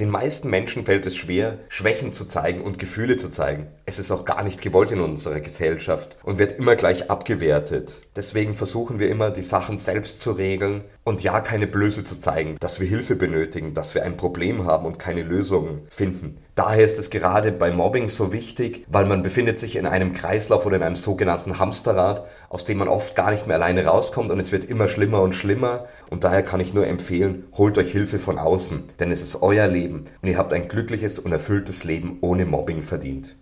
Den meisten Menschen fällt es schwer, Schwächen zu zeigen und Gefühle zu zeigen. Es ist auch gar nicht gewollt in unserer Gesellschaft und wird immer gleich abgewertet. Deswegen versuchen wir immer, die Sachen selbst zu regeln und ja, keine Blöße zu zeigen, dass wir Hilfe benötigen, dass wir ein Problem haben und keine Lösung finden. Daher ist es gerade bei Mobbing so wichtig, weil man befindet sich in einem Kreislauf oder in einem sogenannten Hamsterrad, aus dem man oft gar nicht mehr alleine rauskommt und es wird immer schlimmer und schlimmer und daher kann ich nur empfehlen, holt euch Hilfe von außen, denn es ist euer Leben und ihr habt ein glückliches und erfülltes Leben ohne Mobbing verdient.